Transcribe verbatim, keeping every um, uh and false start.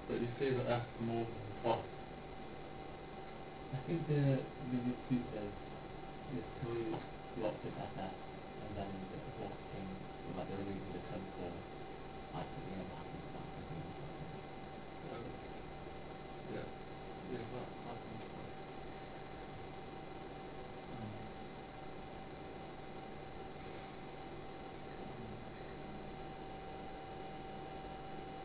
But you say that that's more fast. I think the the dispute says there's three blocks of F F, and then the block king, like the removal of the code for items.